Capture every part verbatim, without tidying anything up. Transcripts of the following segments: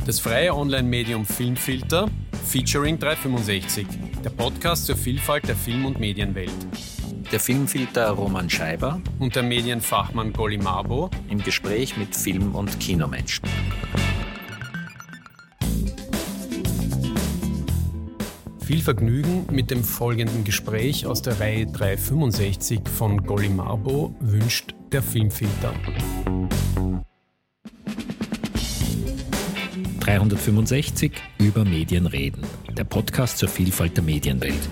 Das freie Online-Medium Filmfilter, featuring dreihundertfünfundsechzig, der Podcast zur Vielfalt der Film- und Medienwelt. Der Filmfilter Roman Scheiber Und der Medienfachmann Golly Mabo im Gespräch mit Film- und Kinomenschen. Viel Vergnügen mit dem folgenden Gespräch aus der Reihe dreihundertfünfundsechzig von Golly Mabo wünscht der Filmfilter. dreihundertfünfundsechzig über Medien reden, der Podcast zur Vielfalt der Medienwelt.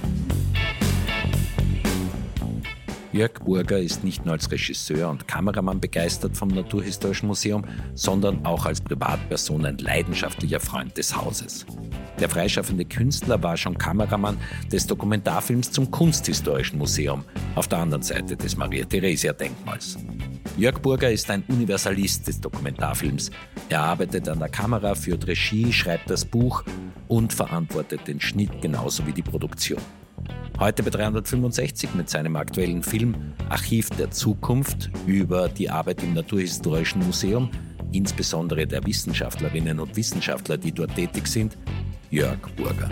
Jörg Burger ist nicht nur als Regisseur und Kameramann begeistert vom Naturhistorischen Museum, sondern auch als Privatperson ein leidenschaftlicher Freund des Hauses. Der freischaffende Künstler war schon Kameramann des Dokumentarfilms zum Kunsthistorischen Museum auf der anderen Seite des Maria-Theresia-Denkmals. Jörg Burger ist ein Universalist des Dokumentarfilms. Er arbeitet an der Kamera, führt Regie, schreibt das Buch und verantwortet den Schnitt genauso wie die Produktion. Heute bei dreihundertfünfundsechzig mit seinem aktuellen Film Archiv der Zukunft über die Arbeit im Naturhistorischen Museum, insbesondere der Wissenschaftlerinnen und Wissenschaftler, die dort tätig sind, Jörg Burger.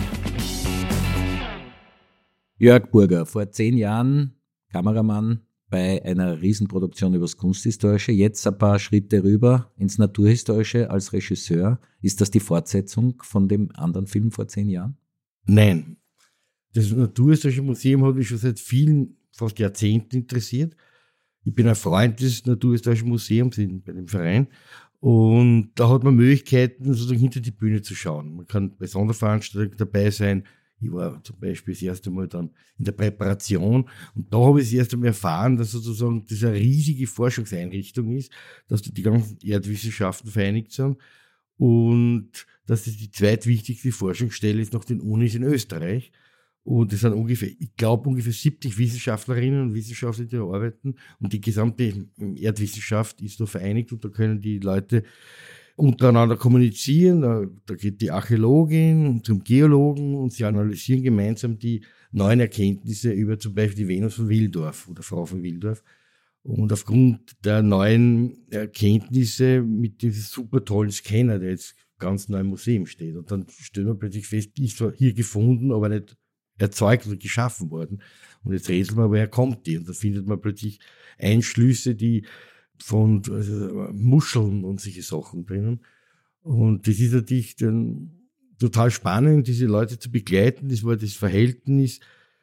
Jörg Burger, vor zehn Jahren Kameramann bei einer Riesenproduktion über das Kunsthistorische, jetzt ein paar Schritte rüber ins Naturhistorische als Regisseur. Ist das die Fortsetzung von dem anderen Film vor zehn Jahren? Nein. Das Naturhistorische Museum hat mich schon seit vielen, fast Jahrzehnten interessiert. Ich bin ein Freund des Naturhistorischen Museums in, bei dem Verein. Und da hat man Möglichkeiten, sozusagen hinter die Bühne zu schauen. Man kann bei Sonderveranstaltungen dabei sein. Ich war zum Beispiel das erste Mal dann in der Präparation. Und da habe ich das erste Mal erfahren, dass sozusagen das eine riesige Forschungseinrichtung ist, dass die ganzen Erdwissenschaften vereinigt sind. Und dass das die zweitwichtigste Forschungsstelle ist nach den Unis in Österreich. Und es sind ungefähr, ich glaube, ungefähr siebzig Wissenschaftlerinnen und Wissenschaftler, die da arbeiten. Und die gesamte Erdwissenschaft ist da vereinigt und da können die Leute untereinander kommunizieren. Da, da geht die Archäologin zum Geologen und sie analysieren gemeinsam die neuen Erkenntnisse über zum Beispiel die Venus von Wildorf oder Frau von Wildorf. Und aufgrund der neuen Erkenntnisse mit diesem super tollen Scanner, der jetzt ganz neu im Museum steht. Und dann stellen wir plötzlich fest, die ist zwar hier gefunden, aber nicht erzeugt oder geschaffen worden. Und jetzt rätselt man, woher kommt die? Und da findet man plötzlich Einschlüsse, die von also Muscheln und solche Sachen drinnen. Und das ist natürlich dann total spannend, diese Leute zu begleiten. Das war das Verhältnis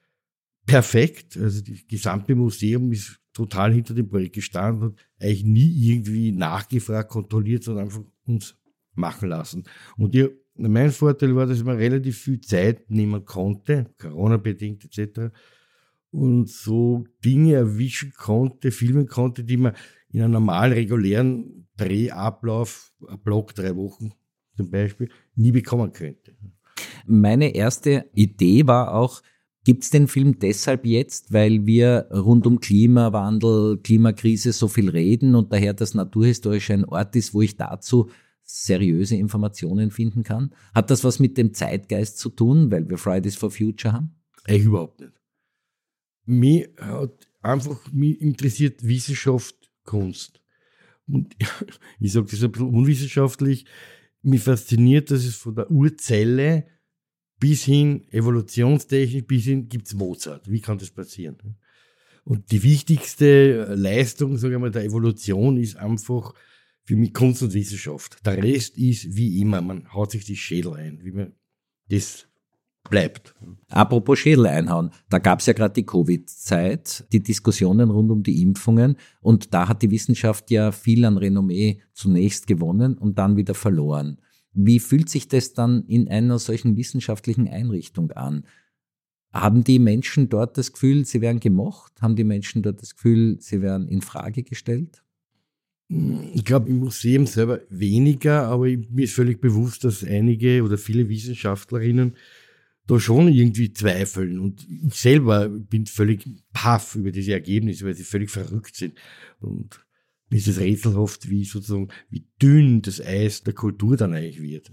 perfekt. Also das gesamte Museum ist total hinter dem Projekt gestanden und eigentlich nie irgendwie nachgefragt, kontrolliert, sondern einfach uns machen lassen. Und ihr Mein Vorteil war, dass man relativ viel Zeit nehmen konnte, Corona-bedingt et cetera. Und so Dinge erwischen konnte, filmen konnte, die man in einem normalen, regulären Drehablauf, ein Block, drei Wochen zum Beispiel, nie bekommen könnte. Meine erste Idee war auch, gibt es den Film deshalb jetzt, weil wir rund um Klimawandel, Klimakrise so viel reden und daher das Naturhistorische ein Ort ist, wo ich dazu seriöse Informationen finden kann? Hat das was mit dem Zeitgeist zu tun, weil wir Fridays for Future haben? Eigentlich überhaupt nicht. Mich hat einfach, mich interessiert Wissenschaft, Kunst. Und ich sage das ein bisschen unwissenschaftlich, mich fasziniert, dass es von der Urzelle bis hin Evolutionstechnik, bis hin gibt's Mozart. Wie kann das passieren? Und die wichtigste Leistung, sage ich mal, der Evolution ist einfach für mich Kunst und Wissenschaft. Der Rest ist wie immer, man haut sich die Schädel ein, wie man das bleibt. Apropos Schädel einhauen, da gab es ja gerade die Covid-Zeit, die Diskussionen rund um die Impfungen und da hat die Wissenschaft ja viel an Renommee zunächst gewonnen und dann wieder verloren. Wie fühlt sich das dann in einer solchen wissenschaftlichen Einrichtung an? Haben die Menschen dort das Gefühl, sie werden gemocht? Haben die Menschen dort das Gefühl, sie werden in Frage gestellt? Ich glaube, im Museum selber weniger, aber mir ist völlig bewusst, dass einige oder viele Wissenschaftlerinnen da schon irgendwie zweifeln. Und ich selber bin völlig paff über diese Ergebnisse, weil sie völlig verrückt sind. Und mir ist es rätselhaft, wie sozusagen, wie dünn das Eis der Kultur dann eigentlich wird.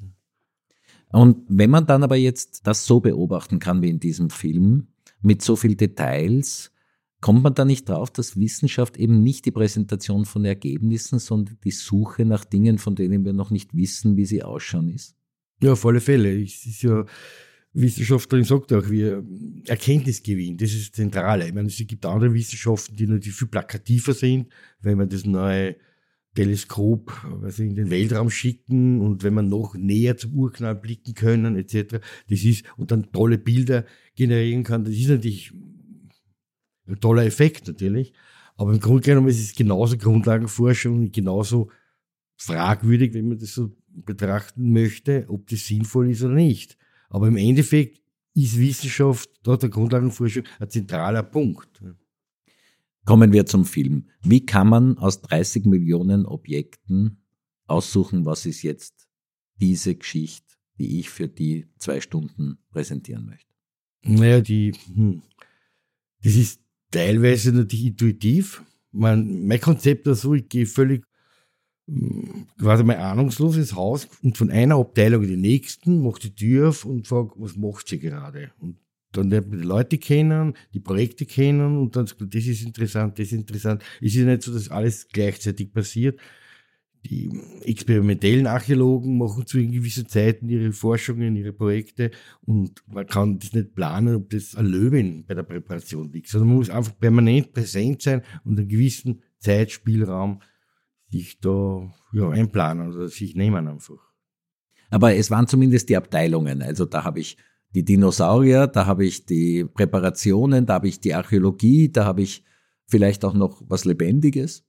Und wenn man dann aber jetzt das so beobachten kann wie in diesem Film, mit so vielen Details, Kommt man da nicht drauf, dass Wissenschaft eben nicht die Präsentation von Ergebnissen, sondern die Suche nach Dingen, von denen wir noch nicht wissen, wie sie ausschauen ist? Ja, auf alle Fälle. Es ist ja, Wissenschaftlerin sagt auch, wir Erkenntnisgewinn, das ist das Zentrale. Ich meine, es gibt andere Wissenschaften, die natürlich viel plakativer sind, wenn man das neue Teleskop also in den Weltraum schicken und wenn man noch näher zum Urknall blicken können, et cetera. Das ist, und dann tolle Bilder generieren kann, das ist natürlich ein toller Effekt natürlich. Aber im Grunde genommen ist es genauso Grundlagenforschung und genauso fragwürdig, wenn man das so betrachten möchte, ob das sinnvoll ist oder nicht. Aber im Endeffekt ist Wissenschaft, dort der Grundlagenforschung, ein zentraler Punkt. Kommen wir zum Film. Wie kann man aus dreißig Millionen Objekten aussuchen, was ist jetzt diese Geschichte, die ich für die zwei Stunden präsentieren möchte? Naja, die, hm, das ist teilweise natürlich intuitiv. Mein, mein Konzept ist so, ich gehe völlig quasi mein ahnungsloses Haus und von einer Abteilung in die nächsten, mache die Tür auf und frage, was macht sie gerade? Und dann lernt man die Leute kennen, die Projekte kennen und dann sagt man, das ist interessant, das ist interessant. Es ist ja nicht so, dass alles gleichzeitig passiert. Die experimentellen Archäologen machen zu gewissen Zeiten ihre Forschungen, ihre Projekte und man kann das nicht planen, ob das ein Löwen bei der Präparation liegt, sondern man muss einfach permanent präsent sein und einen gewissen Zeitspielraum sich da ja, einplanen oder sich nehmen einfach. Aber es waren zumindest die Abteilungen. Also da habe ich die Dinosaurier, da habe ich die Präparationen, da habe ich die Archäologie, da habe ich vielleicht auch noch was Lebendiges.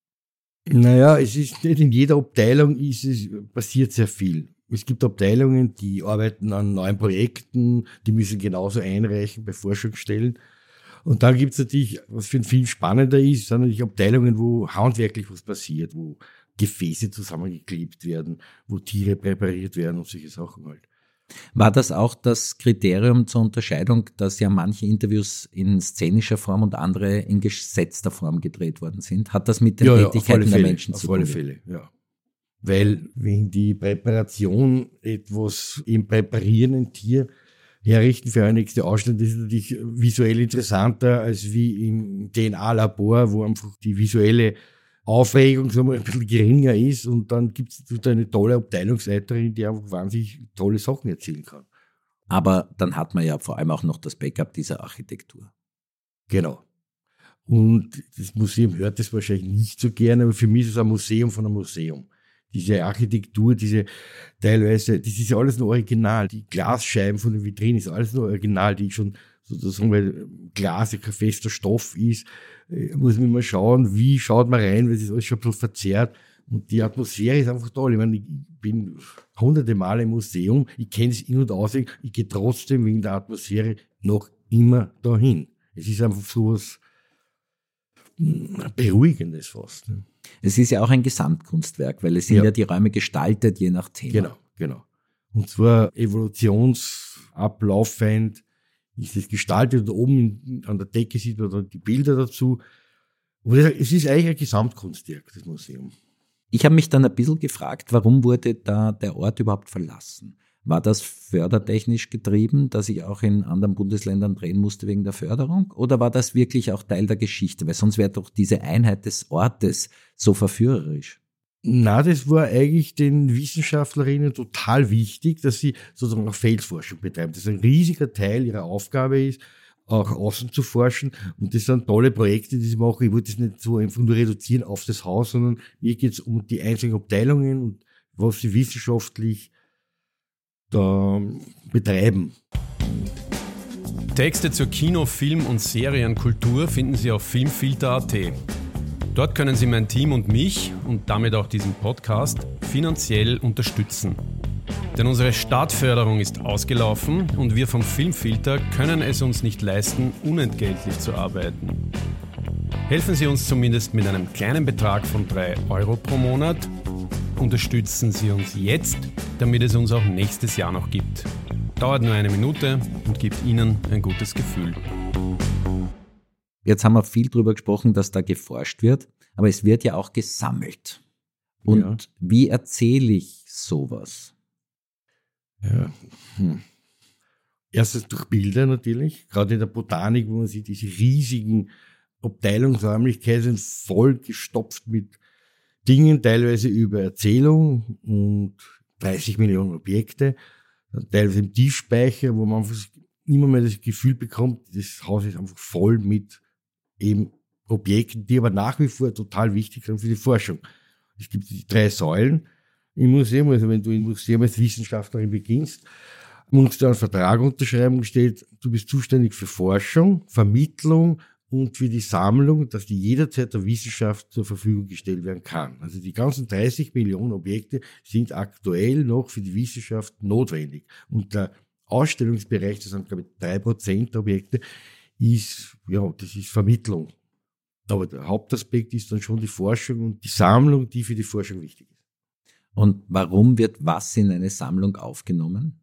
Naja, es ist nicht in jeder Abteilung ist es, passiert sehr viel. Es gibt Abteilungen, die arbeiten an neuen Projekten, die müssen genauso einreichen bei Forschungsstellen. Und dann gibt es natürlich, was für einen Film spannender ist, sind natürlich Abteilungen, wo handwerklich was passiert, wo Gefäße zusammengeklebt werden, wo Tiere präpariert werden und solche Sachen halt. War das auch das Kriterium zur Unterscheidung, dass ja manche Interviews in szenischer Form und andere in gesetzter Form gedreht worden sind? Hat das mit den ja, Tätigkeiten ja, der Fälle, Menschen zu tun? Auf alle Fälle, ja. Weil wenn die Präparation etwas im präparierenden Tier herrichten für eine nächste Ausstellung, das ist natürlich visuell interessanter als wie im D N A-Labor, wo einfach die visuelle Aufregung sagen wir, ein bisschen geringer ist und dann gibt es eine tolle Abteilungsleiterin, die einfach wahnsinnig tolle Sachen erzählen kann. Aber dann hat man ja vor allem auch noch das Backup dieser Architektur. Genau. Und das Museum hört das wahrscheinlich nicht so gerne, aber für mich ist es ein Museum von einem Museum. Diese Architektur, diese teilweise, das ist ja alles nur original. Die Glasscheiben von den Vitrinen ist alles nur original, die schon sozusagen, weil Glas ja kein fester Stoff ist, muss man mal schauen, wie schaut man rein, weil es ist alles schon ein bisschen verzerrt. Und die Atmosphäre ist einfach toll. Ich meine, ich bin hunderte Male im Museum, ich kenne es in- und auswendig, ich gehe trotzdem wegen der Atmosphäre noch immer dahin. Es ist einfach so was Beruhigendes fast. Ne? Es ist ja auch ein Gesamtkunstwerk, weil es sind ja, ja die Räume gestaltet, je nach Thema. Genau, genau. Und zwar evolutionsablaufend ist es gestaltet. Da oben an der Decke sieht man dann die Bilder dazu. Und es ist eigentlich ein Gesamtkunstwerk, das Museum. Ich habe mich dann ein bisschen gefragt, warum wurde da der Ort überhaupt verlassen? War das fördertechnisch getrieben, dass ich auch in anderen Bundesländern drehen musste wegen der Förderung? Oder war das wirklich auch Teil der Geschichte? Weil sonst wäre doch diese Einheit des Ortes so verführerisch. Na, das war eigentlich den Wissenschaftlerinnen total wichtig, dass sie sozusagen auch Feldforschung betreiben. Das ist ein riesiger Teil ihrer Aufgabe ist, auch außen zu forschen. Und das sind tolle Projekte, die sie machen. Ich wollte das nicht so einfach nur reduzieren auf das Haus, sondern mir geht es um die einzelnen Abteilungen und was sie wissenschaftlich da betreiben. Texte zur Kino-, Film- und Serienkultur finden Sie auf filmfilter punkt at. Dort können Sie mein Team und mich und damit auch diesen Podcast finanziell unterstützen. Denn unsere Startförderung ist ausgelaufen und wir vom Filmfilter können es uns nicht leisten, unentgeltlich zu arbeiten. Helfen Sie uns zumindest mit einem kleinen Betrag von drei Euro pro Monat. Unterstützen Sie uns jetzt, damit es uns auch nächstes Jahr noch gibt. Dauert nur eine Minute und gibt Ihnen ein gutes Gefühl. Jetzt haben wir viel darüber gesprochen, dass da geforscht wird, aber es wird ja auch gesammelt. Und ja. Wie erzähle ich sowas? Ja. Hm. Erstens durch Bilder natürlich, gerade in der Botanik, wo man sieht, diese riesigen Abteilungsräumlichkeiten sind voll gestopft mit Dingen, teilweise über Erzählung und dreißig Millionen Objekte, teilweise im Tiefspeicher, wo man einfach immer mehr das Gefühl bekommt, das Haus ist einfach voll mit eben Objekten, die aber nach wie vor total wichtig sind für die Forschung. Es gibt die drei Säulen im Museum, also wenn du im Museum als Wissenschaftlerin beginnst, musst du einen Vertrag unterschreiben, wo steht, du bist zuständig für Forschung, Vermittlung und für die Sammlung, dass die jederzeit der Wissenschaft zur Verfügung gestellt werden kann. Also die ganzen dreißig Millionen Objekte sind aktuell noch für die Wissenschaft notwendig. Und der Ausstellungsbereich, das sind, glaube ich, drei Prozent der Objekte, ist, ja, das ist Vermittlung. Aber der Hauptaspekt ist dann schon die Forschung und die Sammlung, die für die Forschung wichtig ist. Und warum wird was in eine Sammlung aufgenommen?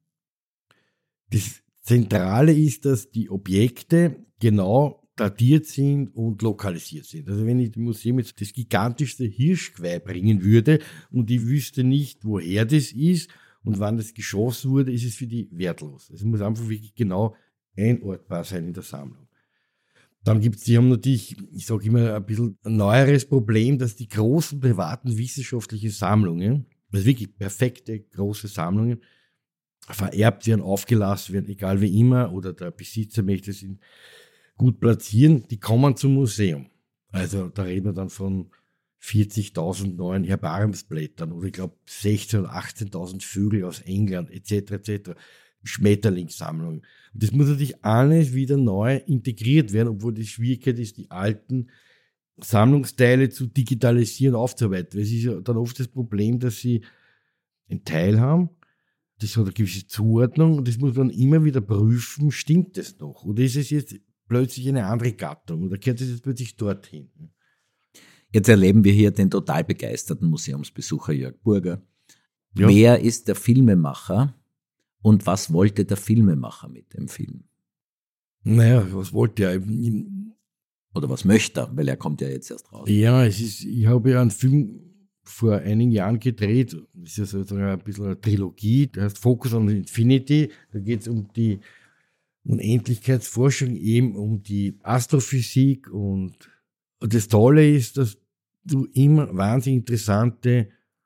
Das Zentrale ist, dass die Objekte genau datiert sind und lokalisiert sind. Also wenn ich dem Museum jetzt das gigantischste Hirschgeweih bringen würde und ich wüsste nicht, woher das ist und wann das geschossen wurde, ist es für die wertlos. Es muss einfach wirklich genau einordbar sein in der Sammlung. Dann gibt es, die haben natürlich, ich sage immer, ein bisschen ein neueres Problem, dass die großen privaten wissenschaftlichen Sammlungen, also wirklich perfekte große Sammlungen, vererbt werden, aufgelassen werden, egal wie immer, oder der Besitzer möchte es gut platzieren, die kommen zum Museum. Also da reden wir dann von vierzigtausend neuen Herbariumsblättern oder ich glaube sechzehntausend oder achtzehntausend Vögel aus England et cetera et cetera. Schmetterlingssammlungen. Und das muss natürlich alles wieder neu integriert werden, obwohl die Schwierigkeit ist, die alten Sammlungsteile zu digitalisieren, aufzuarbeiten. Weil es ist ja dann oft das Problem, dass sie einen Teil haben, das hat eine gewisse Zuordnung und das muss man immer wieder prüfen, stimmt das noch? Oder ist es jetzt plötzlich eine andere Gattung? Oder kehrt es jetzt plötzlich dorthin? Jetzt erleben wir hier den total begeisterten Museumsbesucher Jörg Burger. Ja. Wer ist der Filmemacher und was wollte der Filmemacher mit dem Film? Naja, was wollte er? Oder was möchte er? Weil er kommt ja jetzt erst raus. Ja, es ist, ich habe ja einen Film vor einigen Jahren gedreht. Das ist ja sozusagen ein bisschen eine Trilogie. Der heißt Focus on Infinity. Da geht es um die Unendlichkeitsforschung, eben um die Astrophysik. Und das Tolle ist, dass du immer wahnsinnig interessante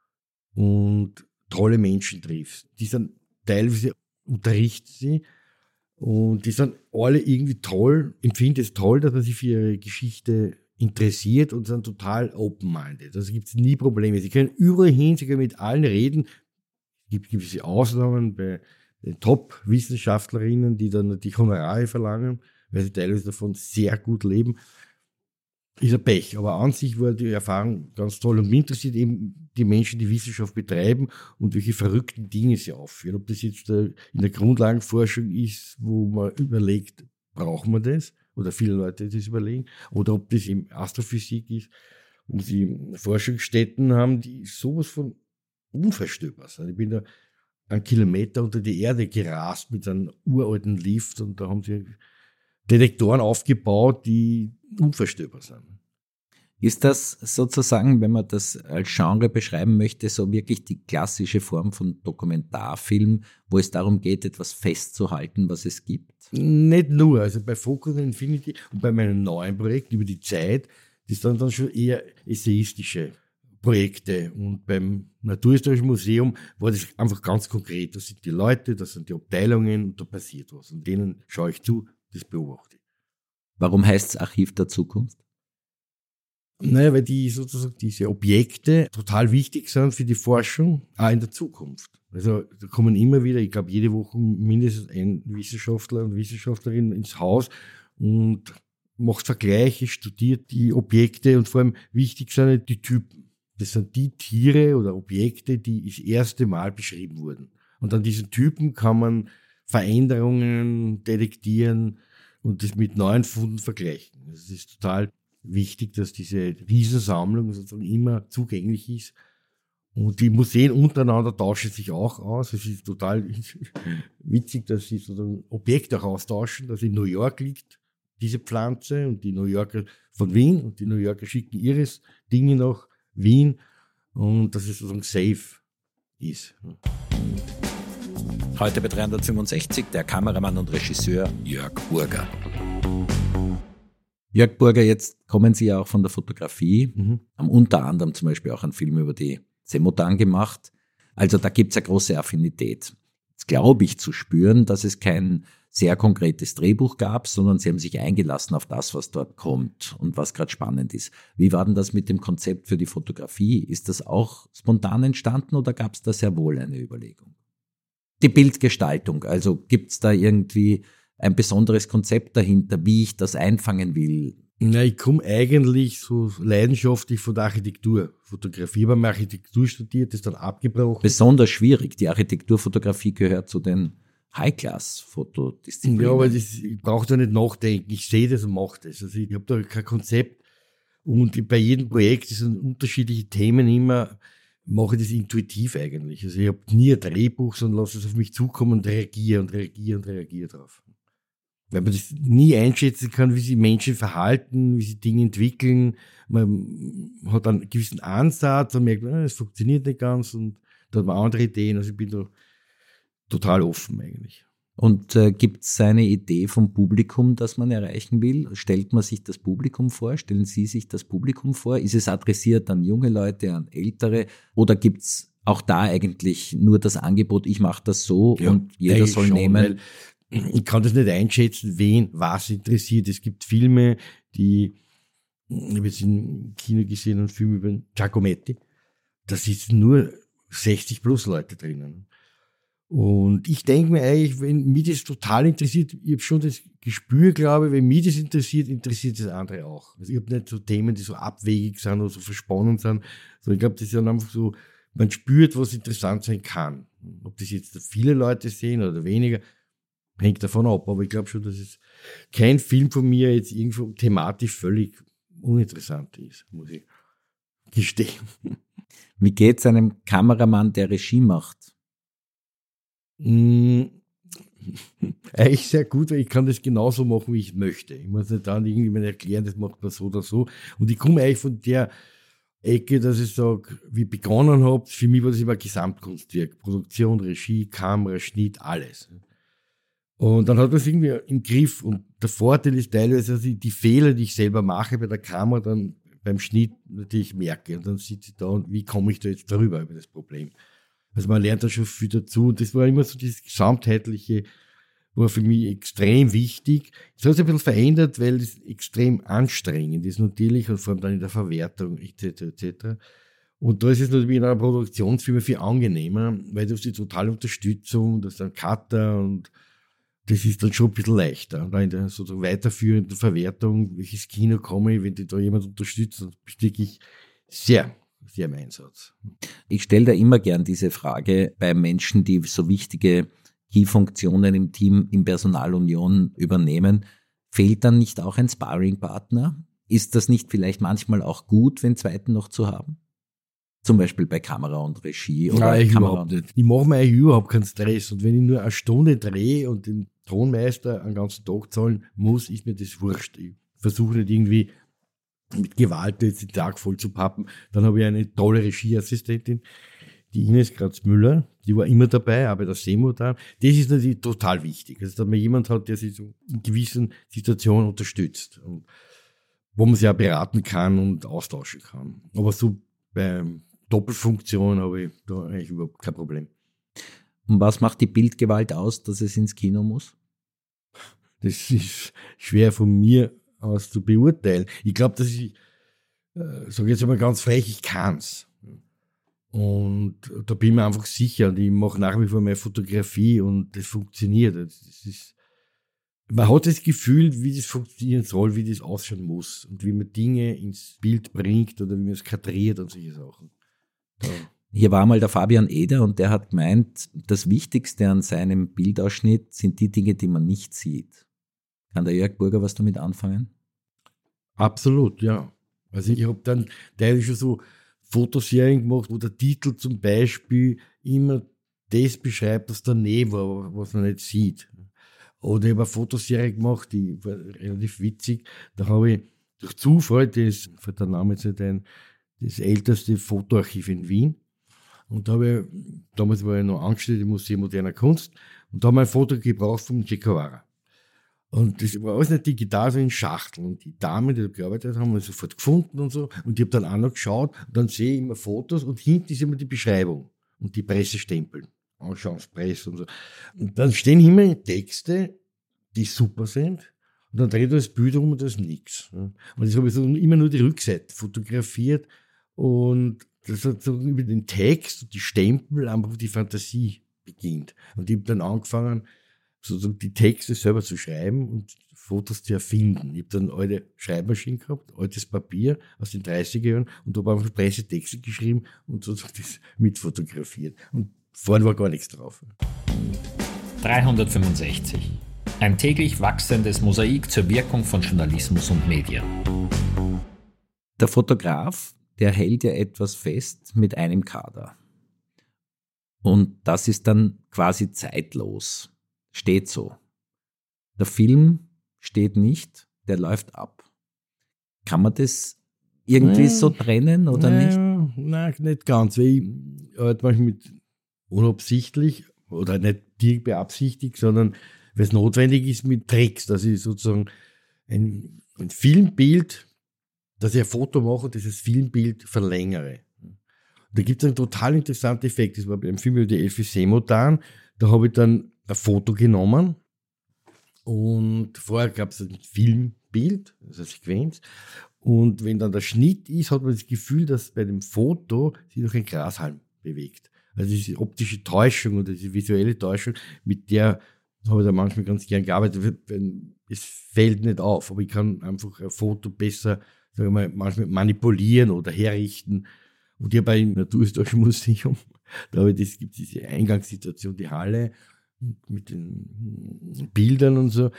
und tolle Menschen triffst. Die sind teilweise unterrichten sie und die sind alle irgendwie toll. Ich finde es toll, dass man sich für ihre Geschichte interessiert und sind total open-minded. Also gibt es nie Probleme. Sie können überall hin, sie können mit allen reden. Es gibt gewisse Ausnahmen bei den Top-Wissenschaftlerinnen, die dann natürlich Honorare verlangen, weil sie teilweise davon sehr gut leben. Ist ein Pech, aber an sich war die Erfahrung ganz toll und mich interessiert eben die Menschen, die Wissenschaft betreiben und welche verrückten Dinge sie aufführen. Ob das jetzt in der Grundlagenforschung ist, wo man überlegt, brauchen wir das? Oder viele Leute das überlegen. Oder ob das in Astrophysik ist, wo sie Forschungsstätten haben, die sowas von unvorstellbar sind. Ich bin da einen Kilometer unter die Erde gerast mit einem uralten Lift und da haben sie Detektoren aufgebaut, die unvorstellbar sind. Ist das sozusagen, wenn man das als Genre beschreiben möchte, so wirklich die klassische Form von Dokumentarfilm, wo es darum geht, etwas festzuhalten, was es gibt? Nicht nur. Also bei Focus on Infinity und bei meinem neuen Projekt über die Zeit, das sind dann schon eher essayistische Projekte. Und beim Naturhistorischen Museum war das einfach ganz konkret. Das sind die Leute, das sind die Abteilungen und da passiert was. Und denen schaue ich zu, das beobachte ich. Warum heißt es Archiv der Zukunft? Naja, weil die sozusagen diese Objekte total wichtig sind für die Forschung, auch in der Zukunft. Also da kommen immer wieder, ich glaube jede Woche mindestens ein Wissenschaftler und Wissenschaftlerin ins Haus und macht Vergleiche, studiert die Objekte und vor allem wichtig sind die Typen. Das sind die Tiere oder Objekte, die das erste Mal beschrieben wurden. Und an diesen Typen kann man Veränderungen detektieren und das mit neuen Funden vergleichen. Es ist total wichtig, dass diese Riesensammlung sozusagen immer zugänglich ist. Und die Museen untereinander tauschen sich auch aus. Es ist total witzig, dass sie sozusagen Objekte auch austauschen, dass in New York liegt diese Pflanze und die New Yorker von Wien und die New Yorker schicken ihres Dinge nach Wien und dass es sozusagen safe ist. Heute bei dreihundertfünfundsechzig der Kameramann und Regisseur Jörg Burger. Jörg Burger, jetzt kommen Sie ja auch von der Fotografie, Mhm. haben unter anderem zum Beispiel auch einen Film über die Semotan gemacht. Also da gibt es eine große Affinität. Jetzt glaube ich zu spüren, dass es kein sehr konkretes Drehbuch gab, sondern Sie haben sich eingelassen auf das, was dort kommt und was gerade spannend ist. Wie war denn das mit dem Konzept für die Fotografie? Ist das auch spontan entstanden oder gab es da sehr wohl eine Überlegung? Die Bildgestaltung, also gibt es da irgendwie ein besonderes Konzept dahinter, wie ich das einfangen will? Na, ich komme eigentlich so leidenschaftlich von der Architektur. Fotografie, ich habe mal Architektur studiert, das dann abgebrochen. Besonders schwierig. Die Architekturfotografie gehört zu den High-Class-Fotodisziplinen. Ja, aber das, ich brauche da nicht nachdenken. Ich sehe das und mache das. Also ich habe da kein Konzept. Und bei jedem Projekt, das sind unterschiedliche Themen immer, mache ich das intuitiv eigentlich. Also ich habe nie ein Drehbuch, sondern lasse es auf mich zukommen und reagiere und reagiere und reagiere drauf. Weil man das nie einschätzen kann, wie sich Menschen verhalten, wie sie Dinge entwickeln. Man hat einen gewissen Ansatz und merkt, es funktioniert nicht ganz und da hat man andere Ideen. Also ich bin da total offen eigentlich. Und äh, gibt es eine Idee vom Publikum, das man erreichen will? Stellt man sich das Publikum vor? Stellen Sie sich das Publikum vor? Ist es adressiert an junge Leute, an ältere? Oder gibt es auch da eigentlich nur das Angebot, ich mache das so Ja, und jeder soll schon, nehmen? Ich kann das nicht einschätzen, wen was interessiert. Es gibt Filme, die, ich habe jetzt im Kino gesehen, einen Film über Giacometti, da sitzen nur sechzig plus Leute drinnen. Und ich denke mir eigentlich, wenn mich das total interessiert, ich habe schon das Gespür, glaube ich, wenn mich das interessiert, interessiert das andere auch. Also ich habe nicht so Themen, die so abwegig sind oder so versponnen sind, sondern ich glaube, das ist dann einfach so, man spürt, was interessant sein kann. Ob das jetzt viele Leute sehen oder weniger, hängt davon ab. Aber ich glaube schon, dass es kein Film von mir jetzt irgendwo thematisch völlig uninteressant ist, muss ich gestehen. Wie geht es einem Kameramann, der Regie macht? Mm, eigentlich sehr gut, weil ich kann das genauso machen, wie ich möchte. Ich muss nicht dann irgendjemand erklären, das macht man so oder so. Und ich komme eigentlich von der Ecke, dass ich sage, wie ich begonnen habe, für mich war das immer ein Gesamtkunstwerk. Produktion, Regie, Kamera, Schnitt, alles. Und dann hat man es irgendwie im Griff. Und der Vorteil ist teilweise, dass ich die Fehler, die ich selber mache bei der Kamera, dann beim Schnitt natürlich merke. Und dann sitze ich da und wie komme ich da jetzt darüber, über das Problem. Also man lernt da schon viel dazu. Und das war immer so dieses Gesamtheitliche, war für mich extrem wichtig. Es hat sich ein bisschen verändert, weil es extrem anstrengend ist natürlich und vor allem dann in der Verwertung et cetera et cetera. Und da ist es natürlich in einer Produktionsfirma viel angenehmer, weil du hast die totale Unterstützung, du hast einen Cutter und das ist dann schon ein bisschen leichter. Und dann in der sozusagen weiterführenden Verwertung, welches Kino komme ich, wenn dich da jemand unterstützt, dann bist du wirklich sehr, sehr im Einsatz. Ich stelle da immer gern diese Frage bei Menschen, die so wichtige Key-Funktionen im Team, in Personalunion übernehmen. Fehlt dann nicht auch ein Sparring-Partner? Ist das nicht vielleicht manchmal auch gut, den zweiten noch zu haben? Zum Beispiel bei Kamera und Regie oder Nein, ich Kamera überhaupt und nicht. Ich mache mir eigentlich überhaupt keinen Stress. Und wenn ich nur eine Stunde drehe und den Tonmeister einen ganzen Tag zahlen muss, ist mir das wurscht. Ich versuche nicht irgendwie mit Gewalt jetzt den Tag voll zu pappen. Dann habe ich eine tolle Regieassistentin, die Ines Graz-Müller, die war immer dabei, aber der Semotan. Das ist natürlich total wichtig. Also, dass man jemand hat, der sich so in gewissen Situationen unterstützt. Und wo man sich auch beraten kann und austauschen kann. Aber so bei Doppelfunktion habe ich da eigentlich überhaupt kein Problem. Und was macht die Bildgewalt aus, dass es ins Kino muss? Das ist schwer von mir aus zu beurteilen. Ich glaube, dass ich, äh, sage jetzt einmal ganz frech, ich kann's. Und da bin ich mir einfach sicher. Und ich mache nach wie vor meine Fotografie und das funktioniert. Das ist, man hat das Gefühl, wie das funktionieren soll, wie das ausschauen muss und wie man Dinge ins Bild bringt oder wie man es kadriert und solche Sachen. Da. Hier war mal der Fabian Eder und der hat gemeint, das Wichtigste an seinem Bildausschnitt sind die Dinge, die man nicht sieht. Kann der Jörg Burger was damit anfangen? Absolut, ja. Also ich habe dann teilweise schon so Fotoserien gemacht, wo der Titel zum Beispiel immer das beschreibt, was daneben war, was man nicht sieht. Oder ich habe eine Fotoserie gemacht, die war relativ witzig. Da habe ich durch Zufall, das fällt der Name jetzt nicht ein, das älteste Fotoarchiv in Wien. Und da habe ich, damals war ich noch angestellt im Museum Moderner Kunst, und da haben wir ein Foto gebraucht vom Che Guevara. Und das war alles nicht digital, so in Schachteln. Und die Damen, die da gearbeitet haben, haben wir sofort gefunden und so. Und ich habe dann auch noch geschaut. Und dann sehe ich immer Fotos und hinten ist immer die Beschreibung und die Pressestempel. Anschauungspresse und so. Und dann stehen immer Texte, die super sind. Und dann dreht er das Bild um und das ist nichts. Und das habe ich so immer nur die Rückseite fotografiert. Und das hat so über den Text und die Stempel einfach die Fantasie beginnt. Und ich habe dann angefangen, sozusagen die Texte selber zu schreiben und Fotos zu erfinden. Ich habe dann eine alte Schreibmaschine gehabt, altes Papier aus den dreißiger Jahren und habe einfach Pressetexte geschrieben und sozusagen das mitfotografiert. Und vorne war gar nichts drauf. dreihundertfünfundsechzig. Ein täglich wachsendes Mosaik zur Wirkung von Journalismus und Medien. Der Fotograf, der hält ja etwas fest mit einem Kader. Und das ist dann quasi zeitlos. Steht so. Der Film steht nicht, der läuft ab. Kann man das irgendwie nein, so trennen oder nein, nicht? Nein, nicht ganz. Weil ich halt manchmal mit unabsichtlich oder nicht direkt beabsichtigt, sondern weil es notwendig ist mit Tricks, dass ich sozusagen ein, ein Filmbild, dass ich ein Foto mache und dieses Filmbild verlängere. Da gibt es einen total interessanten Effekt. Das war beim Film über die Elfi Semotan. Da habe ich dann ein Foto genommen und vorher gab es ein Filmbild, also eine Sequenz. Und wenn dann der Schnitt ist, hat man das Gefühl, dass bei dem Foto sich noch ein Grashalm bewegt. Also diese optische Täuschung oder diese visuelle Täuschung, mit der habe ich da manchmal ganz gern gearbeitet. Es fällt nicht auf, aber ich kann einfach ein Foto besser, sagen wir mal, manchmal manipulieren oder herrichten. Und hier beim Naturhistorischen Museum, da habe ich das, gibt diese Eingangssituation, die Halle mit den Bildern und so.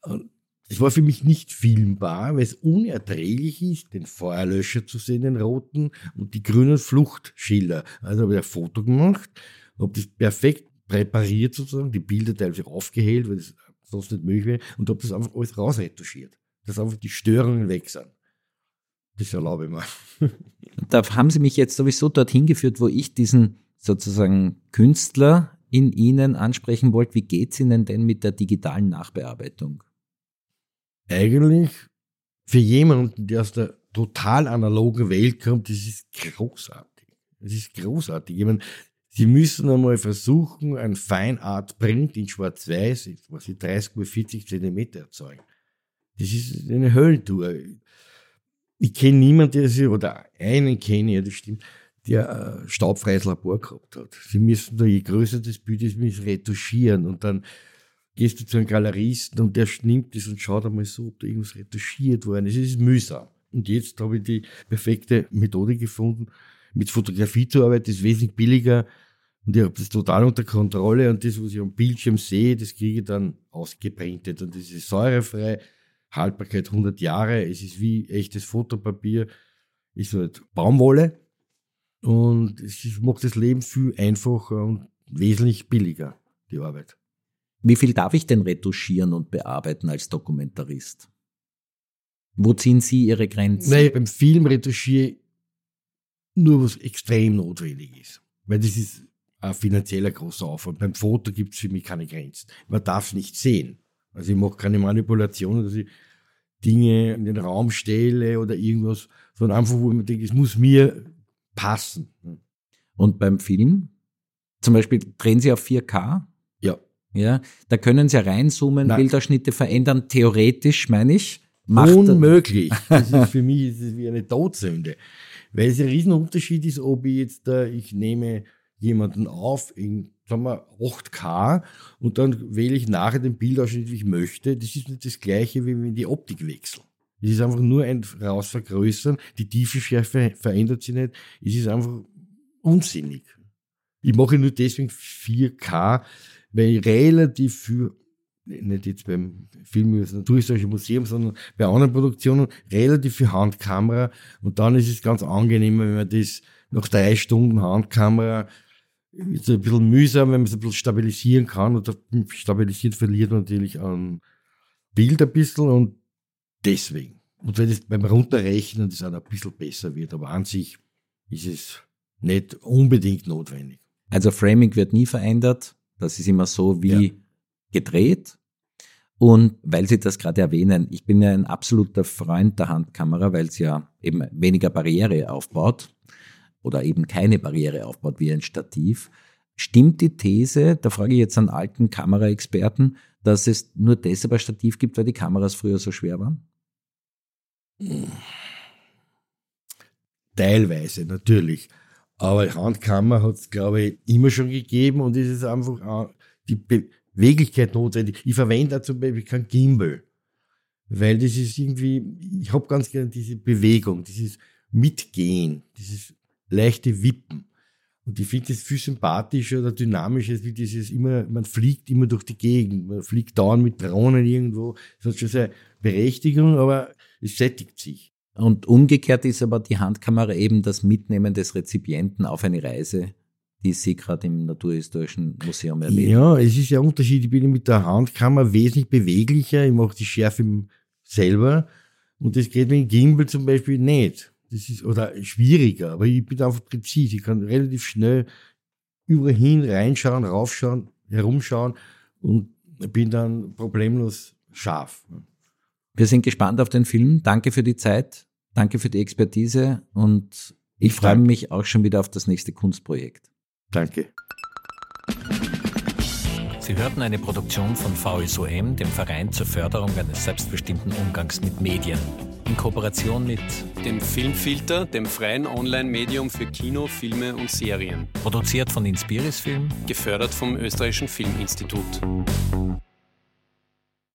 Es war für mich nicht filmbar, weil es unerträglich ist, den Feuerlöscher zu sehen, den roten, und die grünen Fluchtschilder. Also habe ich ein Foto gemacht, habe das perfekt präpariert sozusagen, die Bilder teilweise aufgehellt, weil das sonst nicht möglich wäre, und habe das einfach alles rausretuschiert, dass einfach die Störungen weg sind. Das erlaube ich mir. Da haben Sie mich jetzt sowieso dorthin geführt, wo ich diesen sozusagen Künstler in Ihnen ansprechen wollte. Wie geht es Ihnen denn mit der digitalen Nachbearbeitung? Eigentlich für jemanden, der aus der total analogen Welt kommt, das ist großartig. Das ist großartig. Ich meine, Sie müssen einmal versuchen, ein Feinart-Print in Schwarz-Weiß, was ich dreißig mal vierzig Zentimeter erzeugen. Das ist eine Höllentour. Ich kenne niemanden, der sich, oder einen kenne, ja, das stimmt, der ein staubfreies Labor gehabt hat. Sie müssen da, je größer das Bild ist, müssen retuschieren. Und dann gehst du zu einem Galeristen und der nimmt das und schaut einmal so, ob da irgendwas retuschiert worden ist. Es ist mühsam. Und jetzt habe ich die perfekte Methode gefunden, mit Fotografie zu arbeiten, das ist wesentlich billiger. Und ich habe das total unter Kontrolle. Und das, was ich am Bildschirm sehe, das kriege ich dann ausgeprintet. Und das ist säurefrei, Haltbarkeit hundert Jahre. Es ist wie echtes Fotopapier. Ist halt Baumwolle. Und es macht das Leben viel einfacher und wesentlich billiger, die Arbeit. Wie viel darf ich denn retuschieren und bearbeiten als Dokumentarist? Wo ziehen Sie Ihre Grenzen? Nein, beim Film retuschiere ich nur, was extrem notwendig ist. Weil das ist ein finanzieller großer Aufwand. Beim Foto gibt es für mich keine Grenzen. Man darf es nicht sehen. Also ich mache keine Manipulationen, dass ich Dinge in den Raum stelle oder irgendwas, sondern einfach, wo ich mir denke, es muss mir passen. Und beim Film? Zum Beispiel drehen Sie auf vier K? Ja. Ja, da können Sie reinzoomen, Nein. Bilderschnitte verändern, theoretisch, meine ich. Macht Unmöglich. Das ist für mich ist es wie eine Todsünde. Weil es ein Riesenunterschied ist, ob ich jetzt da, ich nehme jemanden auf in, sagen wir, acht K und dann wähle ich nachher den Bildausschnitt, wie ich möchte. Das ist nicht das Gleiche, wie wenn die Optik wechselt. Es ist einfach nur ein Rausvergrößern. Die Tiefenschärfe verändert sich nicht. Es ist einfach unsinnig. Ich mache nur deswegen vier K, weil ich relativ viel, nicht jetzt beim Film über das Naturhistorische Museum, sondern bei anderen Produktionen, relativ viel Handkamera. Und dann ist es ganz angenehm, wenn man das nach drei Stunden Handkamera, ist ein bisschen mühsam, wenn man es ein bisschen stabilisieren kann. Und stabilisiert verliert man natürlich an Bild ein bisschen und deswegen. Und wenn es beim Runterrechnen das auch ein bisschen besser wird, aber an sich ist es nicht unbedingt notwendig. Also Framing wird nie verändert, das ist immer so wie ja. gedreht. Und weil Sie das gerade erwähnen, ich bin ja ein absoluter Freund der Handkamera, weil es ja eben weniger Barriere aufbaut oder eben keine Barriere aufbaut wie ein Stativ. Stimmt die These, da frage ich jetzt einen alten Kameraexperten, dass es nur deshalb ein Stativ gibt, weil die Kameras früher so schwer waren? Teilweise, natürlich. Aber Handkamera hat es, glaube ich, immer schon gegeben und es ist einfach die Beweglichkeit notwendig. Ich verwende da zum Beispiel kein Gimbal, weil das ist irgendwie, ich habe ganz gerne diese Bewegung, dieses Mitgehen, dieses leichte Wippen. Und ich finde das viel sympathischer oder dynamischer, wie dieses immer, man fliegt immer durch die Gegend, man fliegt dauernd mit Drohnen irgendwo. Das hat schon seine Berechtigung, aber es sättigt sich. Und umgekehrt ist aber die Handkamera eben das Mitnehmen des Rezipienten auf eine Reise, die Sie gerade im Naturhistorischen Museum erleben. Ja, es ist ja ein Unterschied. Ich bin mit der Handkamera wesentlich beweglicher. Ich mache die Schärfe selber. Und das geht mit dem Gimbal zum Beispiel nicht. Das ist, oder schwieriger, aber ich bin einfach präzise. Ich kann relativ schnell überall hin, reinschauen, raufschauen, herumschauen und bin dann problemlos scharf. Wir sind gespannt auf den Film. Danke für die Zeit, danke für die Expertise und ich freue Danke. mich auch schon wieder auf das nächste Kunstprojekt. Danke. Sie hörten eine Produktion von V S O M, dem Verein zur Förderung eines selbstbestimmten Umgangs mit Medien, in Kooperation mit dem Filmfilter, dem freien Online-Medium für Kino, Filme und Serien. produziert von Inspiris Film, Gefördert vom Österreichischen Filminstitut.